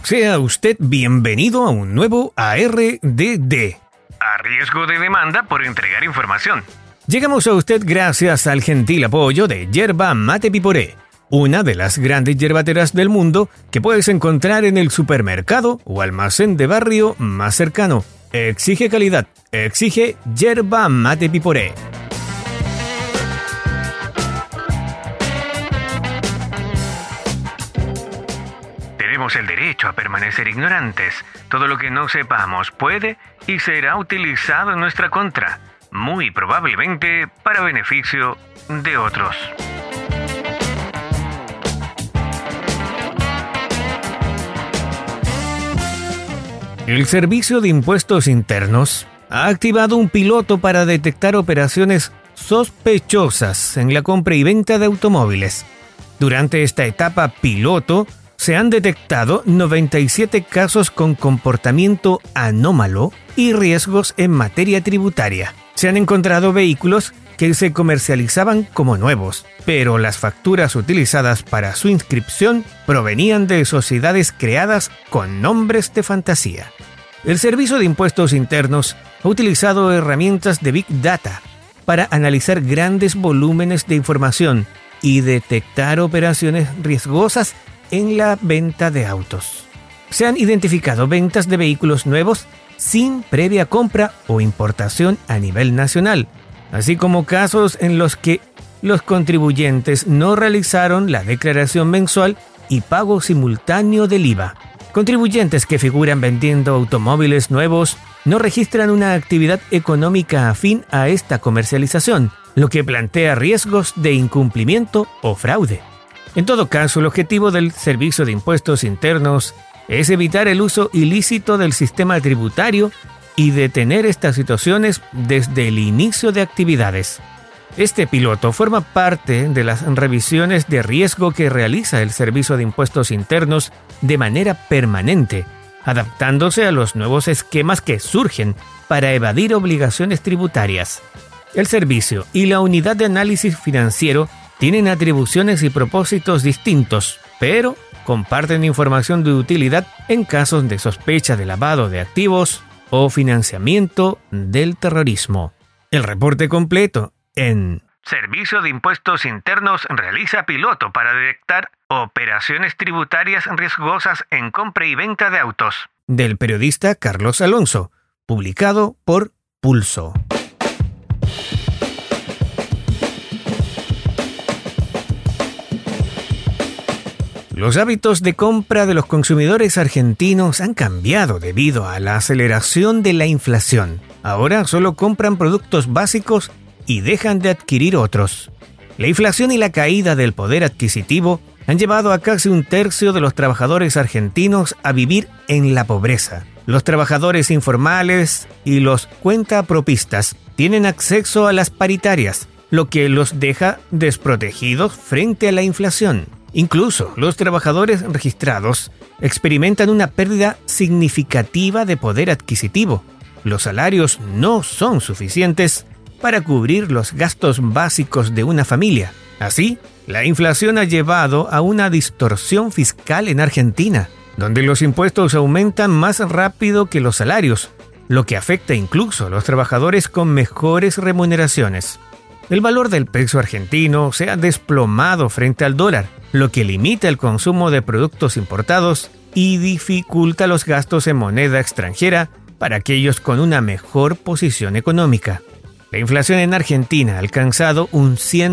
Sea usted bienvenido a un nuevo ARDD. A riesgo de demanda por entregar información. Llegamos a usted gracias al gentil apoyo de Yerba Mate Piporé, una de las grandes yerbateras del mundo que puedes encontrar en el supermercado o almacén de barrio más cercano. Exige calidad, exige Yerba Mate Piporé. Tenemos el derecho a permanecer ignorantes. Todo lo que no sepamos puede y será utilizado en nuestra contra, muy probablemente para beneficio de otros. El Servicio de Impuestos Internos ha activado un piloto para detectar operaciones sospechosas en la compra y venta de automóviles. Durante esta etapa piloto, se han detectado 97 casos con comportamiento anómalo y riesgos en materia tributaria. Se han encontrado vehículos que se comercializaban como nuevos, pero las facturas utilizadas para su inscripción provenían de sociedades creadas con nombres de fantasía. El Servicio de Impuestos Internos ha utilizado herramientas de Big Data para analizar grandes volúmenes de información y detectar operaciones riesgosas en la venta de autos. Se han identificado ventas de vehículos nuevos sin previa compra o importación a nivel nacional, así como casos en los que los contribuyentes no realizaron la declaración mensual y pago simultáneo del IVA. Contribuyentes que figuran vendiendo automóviles nuevos no registran una actividad económica afín a esta comercialización, lo que plantea riesgos de incumplimiento o fraude. En todo caso, el objetivo del Servicio de Impuestos Internos es evitar el uso ilícito del sistema tributario y detener estas situaciones desde el inicio de actividades. Este piloto forma parte de las revisiones de riesgo que realiza el Servicio de Impuestos Internos de manera permanente, adaptándose a los nuevos esquemas que surgen para evadir obligaciones tributarias. El servicio y la unidad de análisis financiero tienen atribuciones y propósitos distintos, pero comparten información de utilidad en casos de sospecha de lavado de activos o financiamiento del terrorismo. El reporte completo en Servicio de Impuestos Internos realiza piloto para detectar operaciones tributarias riesgosas en compra y venta de autos. Del periodista Carlos Alonso, publicado por Pulso. Los hábitos de compra de los consumidores argentinos han cambiado debido a la aceleración de la inflación. Ahora solo compran productos básicos y dejan de adquirir otros. La inflación y la caída del poder adquisitivo han llevado a casi un tercio de los trabajadores argentinos a vivir en la pobreza. Los trabajadores informales y los cuentapropistas tienen acceso a las paritarias, lo que los deja desprotegidos frente a la inflación. Incluso los trabajadores registrados experimentan una pérdida significativa de poder adquisitivo. Los salarios no son suficientes para cubrir los gastos básicos de una familia. Así, la inflación ha llevado a una distorsión fiscal en Argentina, donde los impuestos aumentan más rápido que los salarios, lo que afecta incluso a los trabajadores con mejores remuneraciones. El valor del peso argentino se ha desplomado frente al dólar, lo que limita el consumo de productos importados y dificulta los gastos en moneda extranjera para aquellos con una mejor posición económica. La inflación en Argentina ha alcanzado un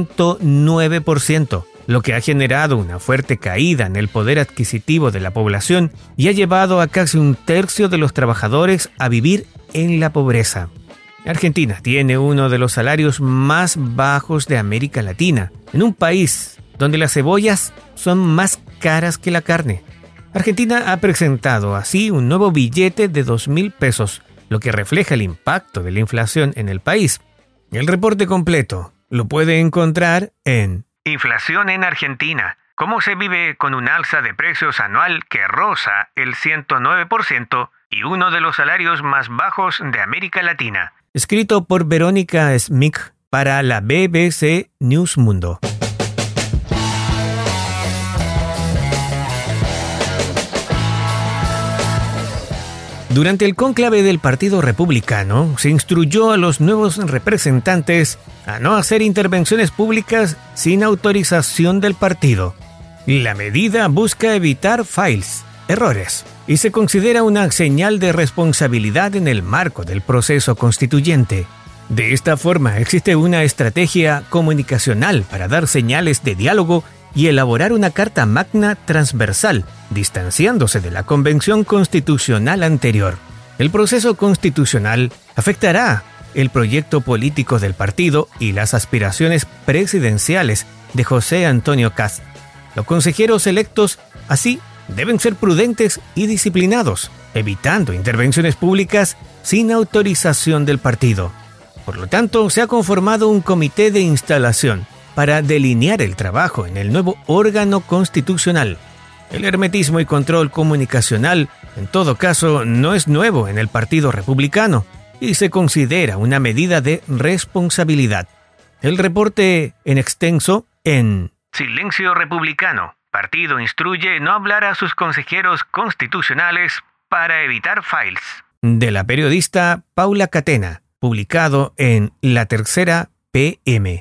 109%, lo que ha generado una fuerte caída en el poder adquisitivo de la población y ha llevado a casi un tercio de los trabajadores a vivir en la pobreza. Argentina tiene uno de los salarios más bajos de América Latina, en un país donde las cebollas son más caras que la carne. Argentina ha presentado así un nuevo billete de 2.000 pesos, lo que refleja el impacto de la inflación en el país. El reporte completo lo puede encontrar en Inflación en Argentina. ¿Cómo se vive con un alza de precios anual que roza el 109% y uno de los salarios más bajos de América Latina? Escrito por Verónica Smith para la BBC News Mundo. Durante el cónclave del Partido Republicano, se instruyó a los nuevos representantes a no hacer intervenciones públicas sin autorización del partido. La medida busca evitar files, errores, y se considera una señal de responsabilidad en el marco del proceso constituyente. De esta forma, existe una estrategia comunicacional para dar señales de diálogo y elaborar una carta magna transversal, distanciándose de la convención constitucional anterior. El proceso constitucional afectará el proyecto político del partido y las aspiraciones presidenciales de José Antonio Kast. Los consejeros electos, así, deben ser prudentes y disciplinados, evitando intervenciones públicas sin autorización del partido. Por lo tanto, se ha conformado un comité de instalación para delinear el trabajo en el nuevo órgano constitucional. El hermetismo y control comunicacional, en todo caso, no es nuevo en el Partido Republicano y se considera una medida de responsabilidad. El reporte en extenso en Silencio Republicano. Partido instruye no hablar a sus consejeros constitucionales para evitar files. De la periodista Paula Catena, publicado en La Tercera PM.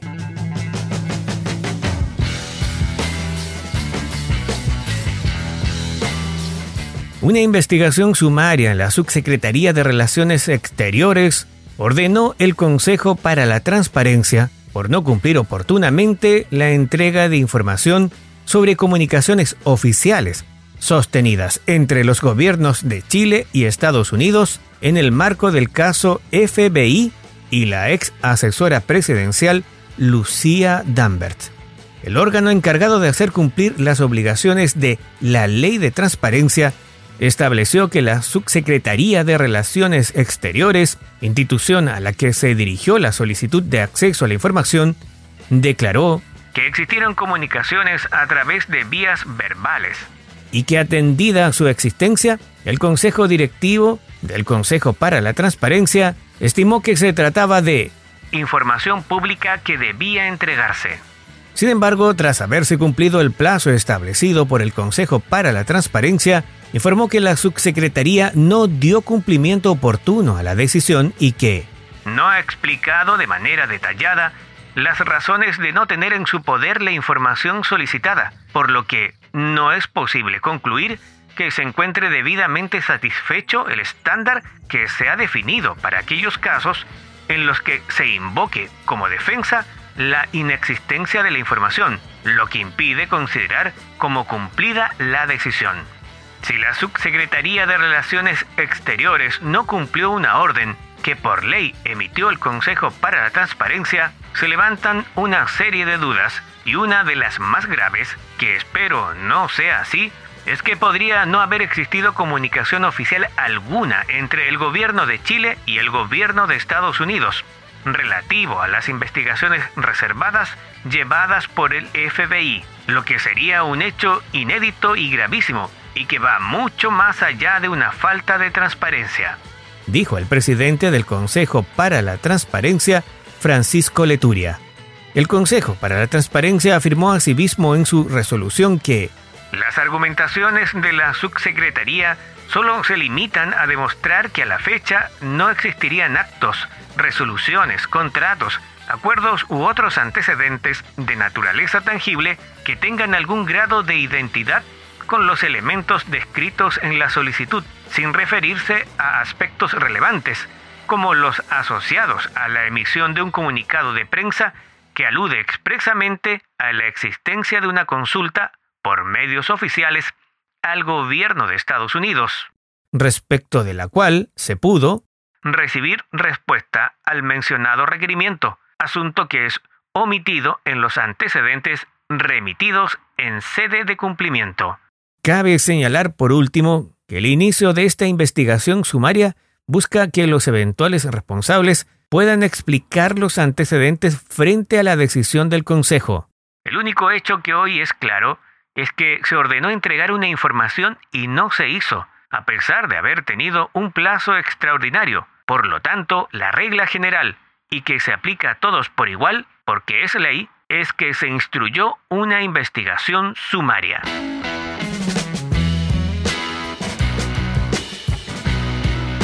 Una investigación sumaria en la Subsecretaría de Relaciones Exteriores ordenó el Consejo para la Transparencia por no cumplir oportunamente la entrega de información sobre comunicaciones oficiales sostenidas entre los gobiernos de Chile y Estados Unidos en el marco del caso FBI y la ex asesora presidencial Lucía Dambert. El órgano encargado de hacer cumplir las obligaciones de la Ley de Transparencia estableció que la Subsecretaría de Relaciones Exteriores, institución a la que se dirigió la solicitud de acceso a la información, declaró que existieron comunicaciones a través de vías verbales y que, atendida su existencia, el Consejo Directivo del Consejo para la Transparencia estimó que se trataba de información pública que debía entregarse. Sin embargo, tras haberse cumplido el plazo establecido por el Consejo para la Transparencia, informó que la subsecretaría no dio cumplimiento oportuno a la decisión y que no ha explicado de manera detallada las razones de no tener en su poder la información solicitada, por lo que no es posible concluir que se encuentre debidamente satisfecho el estándar que se ha definido para aquellos casos en los que se invoque como defensa la inexistencia de la información, lo que impide considerar como cumplida la decisión. Si la Subsecretaría de Relaciones Exteriores no cumplió una orden que por ley emitió el Consejo para la Transparencia, se levantan una serie de dudas, y una de las más graves, que espero no sea así, es que podría no haber existido comunicación oficial alguna entre el gobierno de Chile y el gobierno de Estados Unidos, relativo a las investigaciones reservadas llevadas por el FBI, lo que sería un hecho inédito y gravísimo, y que va mucho más allá de una falta de transparencia, dijo el presidente del Consejo para la Transparencia, Francisco Leturia. El Consejo para la Transparencia afirmó asimismo en su resolución que las argumentaciones de la subsecretaría solo se limitan a demostrar que a la fecha no existirían actos, resoluciones, contratos, acuerdos u otros antecedentes de naturaleza tangible que tengan algún grado de identidad con los elementos descritos en la solicitud, sin referirse a aspectos relevantes, como los asociados a la emisión de un comunicado de prensa que alude expresamente a la existencia de una consulta por medios oficiales al gobierno de Estados Unidos, respecto de la cual se pudo recibir respuesta al mencionado requerimiento, asunto que es omitido en los antecedentes remitidos en sede de cumplimiento. Cabe señalar, por último, que el inicio de esta investigación sumaria busca que los eventuales responsables puedan explicar los antecedentes frente a la decisión del Consejo. El único hecho que hoy es claro es que se ordenó entregar una información y no se hizo, a pesar de haber tenido un plazo extraordinario. Por lo tanto, la regla general, y que se aplica a todos por igual, porque es ley, es que se instruyó una investigación sumaria.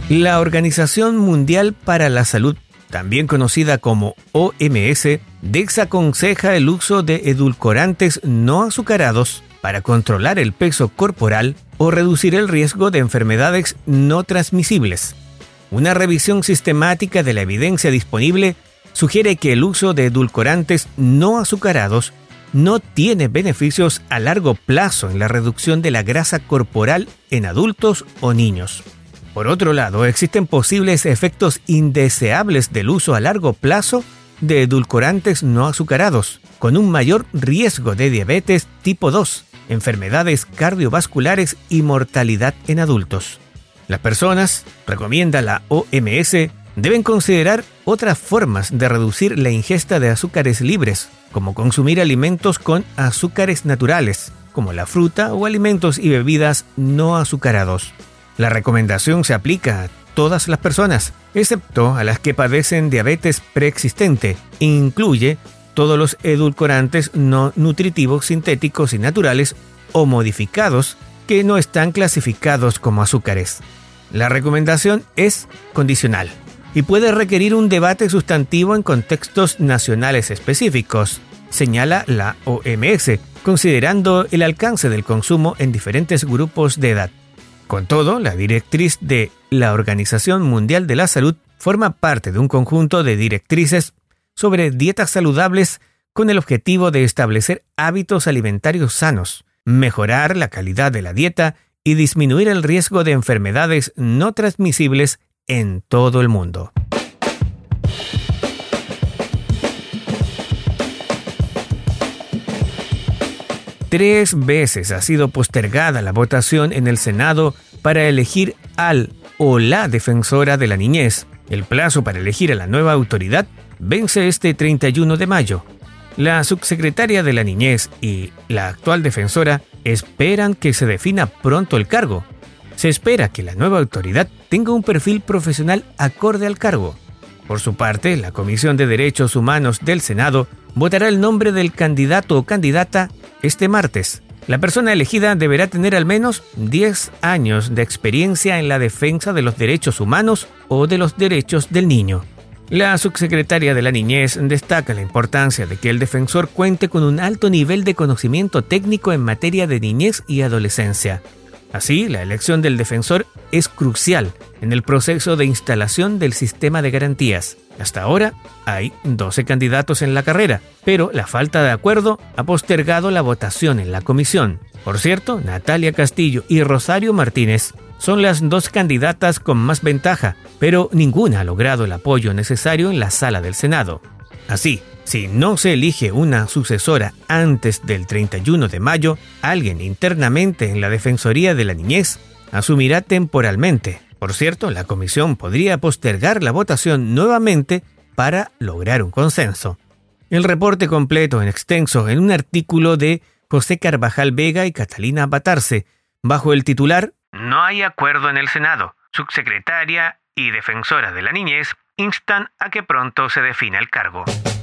La Organización Mundial para la Salud, también conocida como OMS, desaconseja el uso de edulcorantes no azucarados para controlar el peso corporal o reducir el riesgo de enfermedades no transmisibles. Una revisión sistemática de la evidencia disponible sugiere que el uso de edulcorantes no azucarados no tiene beneficios a largo plazo en la reducción de la grasa corporal en adultos o niños. Por otro lado, existen posibles efectos indeseables del uso a largo plazo de edulcorantes no azucarados, con un mayor riesgo de diabetes tipo 2, enfermedades cardiovasculares y mortalidad en adultos. Las personas, recomienda la OMS, deben considerar otras formas de reducir la ingesta de azúcares libres, como consumir alimentos con azúcares naturales, como la fruta o alimentos y bebidas no azucarados. La recomendación se aplica a todas las personas, excepto a las que padecen diabetes preexistente, e incluye todos los edulcorantes no nutritivos sintéticos y naturales o modificados que no están clasificados como azúcares. La recomendación es condicional y puede requerir un debate sustantivo en contextos nacionales específicos, señala la OMS, considerando el alcance del consumo en diferentes grupos de edad. Con todo, la directriz de la Organización Mundial de la Salud forma parte de un conjunto de directrices sobre dietas saludables con el objetivo de establecer hábitos alimentarios sanos, mejorar la calidad de la dieta y disminuir el riesgo de enfermedades no transmisibles en todo el mundo. Tres veces ha sido postergada la votación en el Senado para elegir al o la defensora de la niñez. El plazo para elegir a la nueva autoridad vence este 31 de mayo. La subsecretaria de la niñez y la actual defensora esperan que se defina pronto el cargo. Se espera que la nueva autoridad tenga un perfil profesional acorde al cargo. Por su parte, la Comisión de Derechos Humanos del Senado votará el nombre del candidato o candidata este martes. La persona elegida deberá tener al menos 10 años de experiencia en la defensa de los derechos humanos o de los derechos del niño. La subsecretaria de la Niñez destaca la importancia de que el defensor cuente con un alto nivel de conocimiento técnico en materia de niñez y adolescencia. Así, la elección del defensor es crucial en el proceso de instalación del sistema de garantías. Hasta ahora hay 12 candidatos en la carrera, pero la falta de acuerdo ha postergado la votación en la comisión. Por cierto, Natalia Castillo y Rosario Martínez son las dos candidatas con más ventaja, pero ninguna ha logrado el apoyo necesario en la sala del Senado. Así, si no se elige una sucesora antes del 31 de mayo, alguien internamente en la Defensoría de la Niñez asumirá temporalmente. Por cierto, la comisión podría postergar la votación nuevamente para lograr un consenso. El reporte completo en extenso en un artículo de José Carvajal Vega y Catalina Batarse, bajo el titular No hay acuerdo en el Senado. Subsecretaria y defensora de la niñez instan a que pronto se defina el cargo.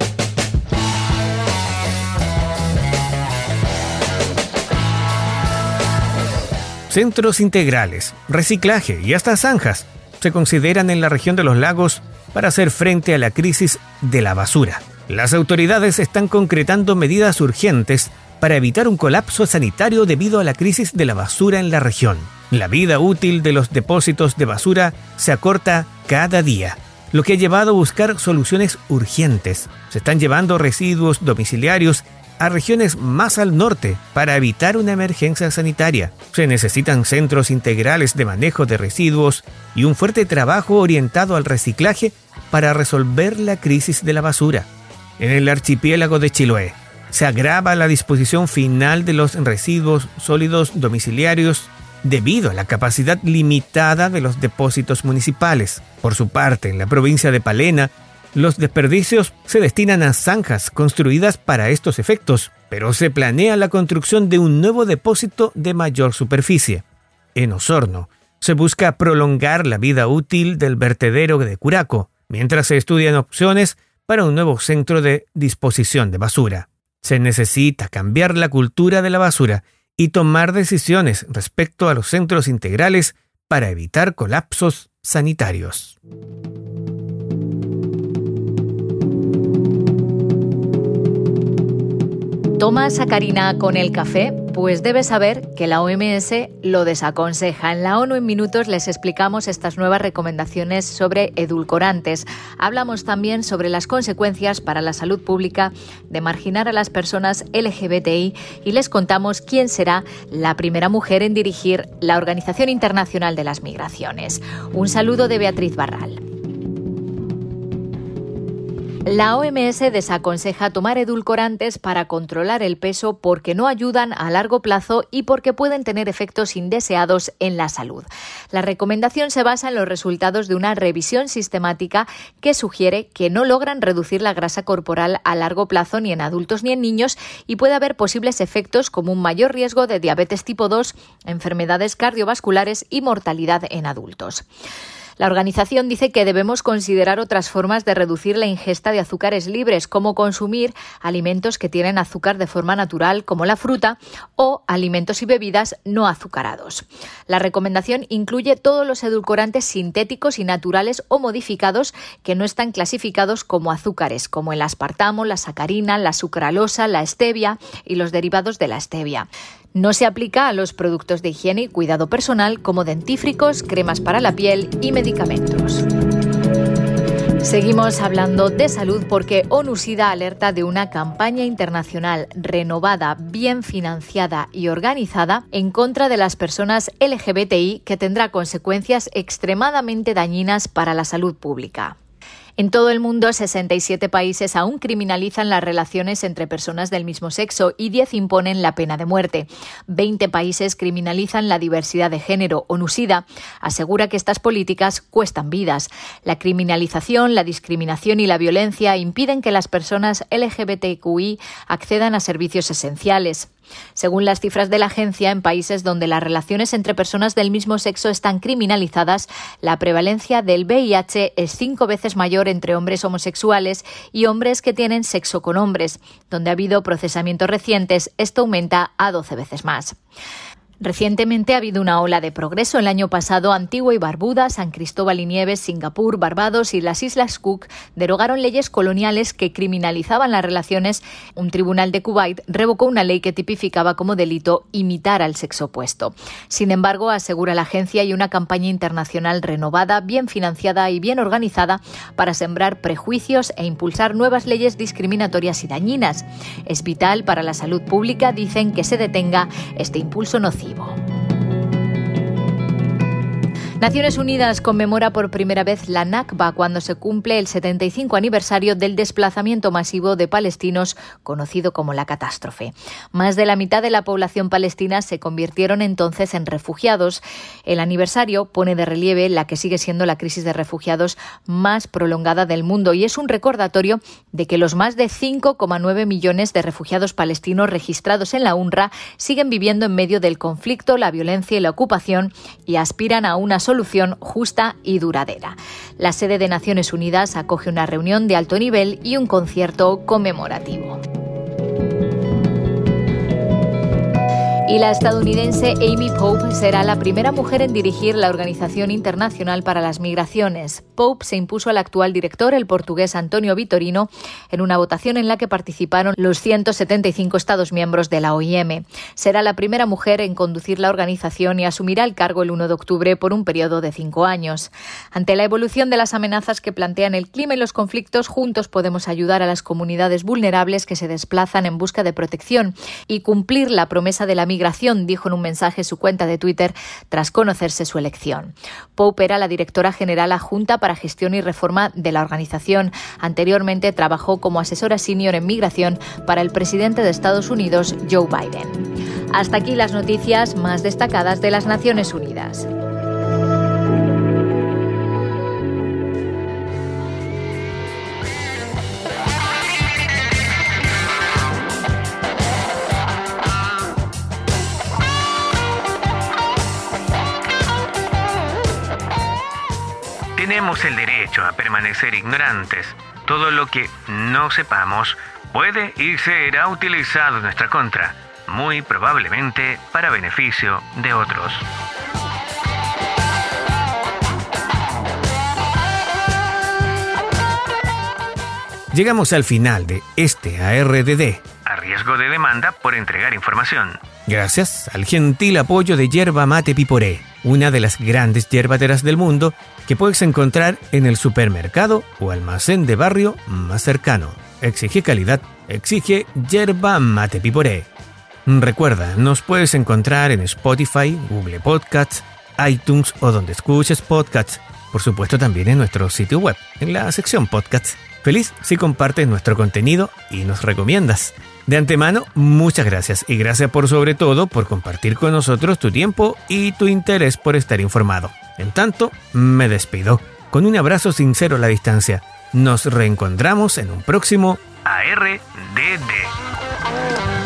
Centros integrales, reciclaje y hasta zanjas se consideran en la región de los lagos para hacer frente a la crisis de la basura. Las autoridades están concretando medidas urgentes para evitar un colapso sanitario debido a la crisis de la basura en la región. La vida útil de los depósitos de basura se acorta cada día, lo que ha llevado a buscar soluciones urgentes. Se están llevando residuos domiciliarios a regiones más al norte para evitar una emergencia sanitaria. Se necesitan centros integrales de manejo de residuos y un fuerte trabajo orientado al reciclaje para resolver la crisis de la basura. En el archipiélago de Chiloé se agrava la disposición final de los residuos sólidos domiciliarios debido a la capacidad limitada de los depósitos municipales. Por su parte, en la provincia de Palena, los desperdicios se destinan a zanjas construidas para estos efectos, pero se planea la construcción de un nuevo depósito de mayor superficie. En Osorno, se busca prolongar la vida útil del vertedero de Curaco, mientras se estudian opciones para un nuevo centro de disposición de basura. Se necesita cambiar la cultura de la basura y tomar decisiones respecto a los centros integrales para evitar colapsos sanitarios. ¿Toma sacarina con el café? Pues debes saber que la OMS lo desaconseja. En la ONU en Minutos les explicamos estas nuevas recomendaciones sobre edulcorantes. Hablamos también sobre las consecuencias para la salud pública de marginar a las personas LGBTI y les contamos quién será la primera mujer en dirigir la Organización Internacional de las Migraciones. Un saludo de Beatriz Barral. La OMS desaconseja tomar edulcorantes para controlar el peso porque no ayudan a largo plazo y porque pueden tener efectos indeseados en la salud. La recomendación se basa en los resultados de una revisión sistemática que sugiere que no logran reducir la grasa corporal a largo plazo ni en adultos ni en niños y puede haber posibles efectos como un mayor riesgo de diabetes tipo 2, enfermedades cardiovasculares y mortalidad en adultos. La organización dice que debemos considerar otras formas de reducir la ingesta de azúcares libres, como consumir alimentos que tienen azúcar de forma natural, como la fruta, o alimentos y bebidas no azucarados. La recomendación incluye todos los edulcorantes sintéticos y naturales o modificados que no están clasificados como azúcares, como el aspartamo, la sacarina, la sucralosa, la stevia y los derivados de la stevia. No se aplica a los productos de higiene y cuidado personal como dentífricos, cremas para la piel y medicamentos. Seguimos hablando de salud porque ONU-SIDA alerta de una campaña internacional renovada, bien financiada y organizada en contra de las personas LGBTI que tendrá consecuencias extremadamente dañinas para la salud pública. En todo el mundo, 67 países aún criminalizan las relaciones entre personas del mismo sexo y 10 imponen la pena de muerte. 20 países criminalizan la diversidad de género. ONU-SIDA asegura que estas políticas cuestan vidas. La criminalización, la discriminación y la violencia impiden que las personas LGBTQI accedan a servicios esenciales. Según las cifras de la agencia, en países donde las relaciones entre personas del mismo sexo están criminalizadas, la prevalencia del VIH es 5 veces mayor entre hombres homosexuales y hombres que tienen sexo con hombres. Donde ha habido procesamientos recientes, esto aumenta a 12 veces más. Recientemente ha habido una ola de progreso. El año pasado, Antigua y Barbuda, San Cristóbal y Nieves, Singapur, Barbados y las Islas Cook derogaron leyes coloniales que criminalizaban las relaciones. Un tribunal de Kuwait revocó una ley que tipificaba como delito imitar al sexo opuesto. Sin embargo, asegura la agencia, hay una campaña internacional renovada, bien financiada y bien organizada para sembrar prejuicios e impulsar nuevas leyes discriminatorias y dañinas. Es vital para la salud pública, dicen, que se detenga este impulso nocivo. Naciones Unidas conmemora por primera vez la Nakba cuando se cumple el 75 aniversario del desplazamiento masivo de palestinos conocido como la catástrofe. Más de la mitad de la población palestina se convirtieron entonces en refugiados. El aniversario pone de relieve la que sigue siendo la crisis de refugiados más prolongada del mundo y es un recordatorio de que los más de 5,9 millones de refugiados palestinos registrados en la UNRWA siguen viviendo en medio del conflicto, la violencia y la ocupación y aspiran a una solución justa y duradera. La sede de Naciones Unidas acoge una reunión de alto nivel y un concierto conmemorativo. Y la estadounidense Amy Pope será la primera mujer en dirigir la Organización Internacional para las Migraciones. Pope se impuso al actual director, el portugués António Vitorino, en una votación en la que participaron los 175 Estados miembros de la OIM. Será la primera mujer en conducir la organización y asumirá el cargo el 1 de octubre por un periodo de 5 años. Ante la evolución de las amenazas que plantean el clima y los conflictos, juntos podemos ayudar a las comunidades vulnerables que se desplazan en busca de protección y cumplir la promesa de la migración, dijo en un mensaje en su cuenta de Twitter tras conocerse su elección. Pope era la directora general adjunta para gestión y reforma de la organización. Anteriormente trabajó como asesora senior en migración para el presidente de Estados Unidos, Joe Biden. Hasta aquí las noticias más destacadas de las Naciones Unidas. Tenemos el derecho a permanecer ignorantes. Todo lo que no sepamos puede y será utilizado en nuestra contra, muy probablemente para beneficio de otros. Llegamos al final de este ARDD. A riesgo de demanda por entregar información. Gracias al gentil apoyo de Yerba Mate Piporé, una de las grandes yerbateras del mundo que puedes encontrar en el supermercado o almacén de barrio más cercano. Exige calidad, exige Yerba Mate Piporé. Recuerda, nos puedes encontrar en Spotify, Google Podcasts, iTunes o donde escuches podcasts. Por supuesto también en nuestro sitio web, en la sección podcasts. Feliz si compartes nuestro contenido y nos recomiendas. De antemano, muchas gracias y gracias por sobre todo por compartir con nosotros tu tiempo y tu interés por estar informado. En tanto, me despido con un abrazo sincero a la distancia. Nos reencontramos en un próximo ARDD.